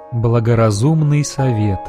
Благоразумный совет.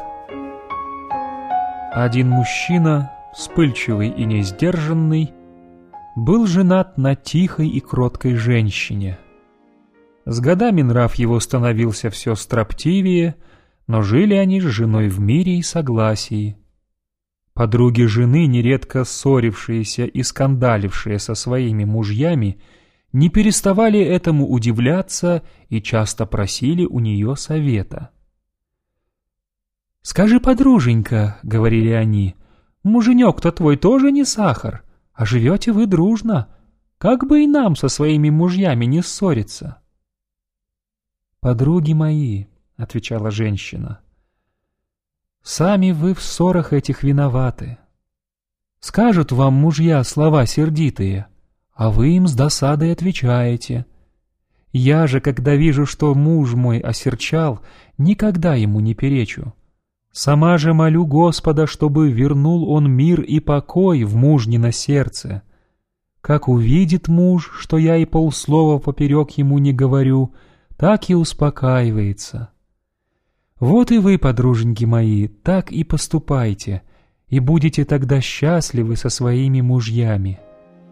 Один мужчина, вспыльчивый и несдержанный, был женат на тихой и кроткой женщине. С годами нрав его становился все строптивее, но жили они с женой в мире и согласии. Подруги жены, нередко ссорившиеся и скандалившие со своими мужьями, не переставали этому удивляться и часто просили у нее совета. «Скажи, подруженька, — говорили они, — муженек-то твой тоже не сахар, а живете вы дружно. Как бы и нам со своими мужьями не ссориться?» «Подруги мои, — отвечала женщина, — сами вы в ссорах этих виноваты. Скажут вам мужья слова сердитые, а вы им с досадой отвечаете. Я же, когда вижу, что муж мой осерчал, никогда ему не перечу. Сама же молю Господа, чтобы вернул он мир и покой в мужнино сердце. Как увидит муж, что я и полслова поперек ему не говорю, так и успокаивается. Вот и вы, подруженьки мои, так и поступайте, и будете тогда счастливы со своими мужьями.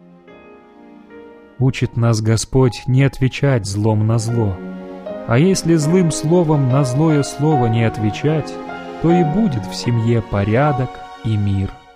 Учит нас Господь не отвечать злом на зло, а если злым словом на злое слово не отвечать, то и будет в семье порядок и мир.